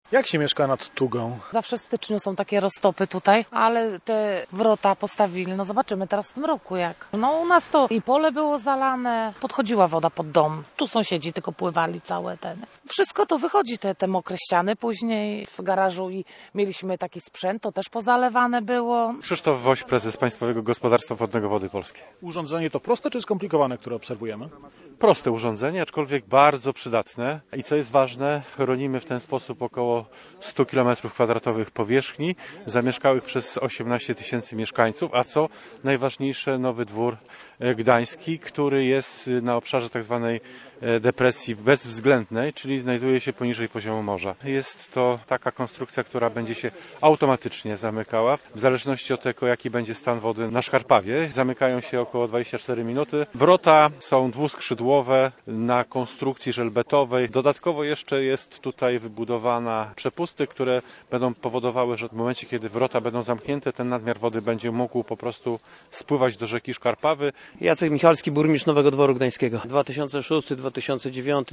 Jak się mieszka nad Tugą? Zawsze w styczniu są takie roztopy tutaj, ale te wrota postawili, no zobaczymy teraz w tym roku jak. No u nas to i pole było zalane, podchodziła woda pod dom. Tu sąsiedzi tylko pływali całe ten. Wszystko to wychodzi, te mokre ściany później w garażu i mieliśmy taki sprzęt, to też pozalewane było. Krzysztof Woś, prezes Państwowego Gospodarstwa Wodnego Wody Polskie. Urządzenie to proste czy skomplikowane, które obserwujemy? Proste urządzenie, aczkolwiek bardzo przydatne i co jest ważne, chronimy w ten sposób około 100 km² powierzchni zamieszkałych przez 18 tysięcy mieszkańców, a co najważniejsze Nowy Dwór Gdański, który jest na obszarze tak zwanej depresji bezwzględnej, czyli znajduje się poniżej poziomu morza. Jest to taka konstrukcja, która będzie się automatycznie zamykała, w zależności od tego, jaki będzie stan wody na Szkarpawie. Zamykają się około 24 minuty. Wrota są dwuskrzydłowe na konstrukcji żelbetowej. Dodatkowo jeszcze jest tutaj wybudowana przepusty, które będą powodowały, że w momencie, kiedy wrota będą zamknięte, ten nadmiar wody będzie mógł po prostu spływać do rzeki Szkarpawy. Jacek Michalski, burmistrz Nowego Dworu Gdańskiego. 2006, 2009,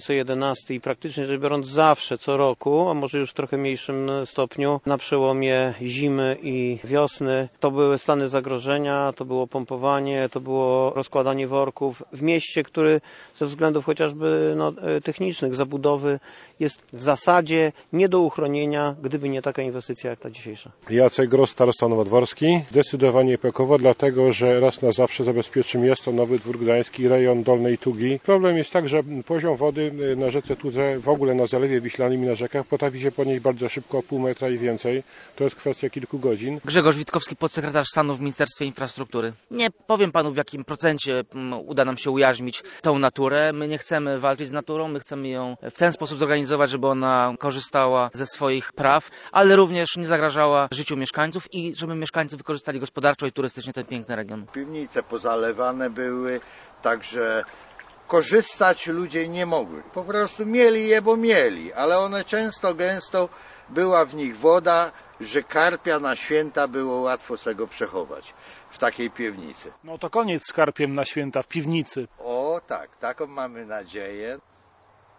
2011 i praktycznie rzecz biorąc zawsze, co roku, a może już w trochę mniejszym stopniu, na przełomie zimy i wiosny, to były stany zagrożenia, to było pompowanie, to było rozkładanie worków w mieście, który ze względów chociażby technicznych, zabudowy jest w zasadzie nie do uchronienia, gdyby nie taka inwestycja jak ta dzisiejsza. Jacek Gross, starosta nowodworski. Zdecydowanie epokowo, dlatego że raz na zawsze zabezpieczym jest to Nowy Dwór Gdański, rejon Dolnej Tugi. Problem jest tak, że poziom wody na rzece Tudze, w ogóle na Zalewie Wiślanym i na rzekach potrafi się podnieść bardzo szybko, o pół metra i więcej. To jest kwestia kilku godzin. Grzegorz Witkowski, podsekretarz stanu w Ministerstwie Infrastruktury. Nie powiem panu, w jakim procencie uda nam się ujarzmić tą naturę. My nie chcemy walczyć z naturą, my chcemy ją w ten sposób zorganizować, żeby ona korzystała ze swoich praw, ale również nie zagrażała życiu mieszkańców i żeby mieszkańcy wykorzystali gospodarczo i turystycznie ten piękny region. Piwnice pozalewane były, także korzystać ludzie nie mogli. Po prostu mieli je, bo mieli, ale one często, gęsto była w nich woda, że karpia na święta było łatwo sobie go przechować w takiej piwnicy. No to koniec z karpiem na święta w piwnicy. O tak, taką mamy nadzieję.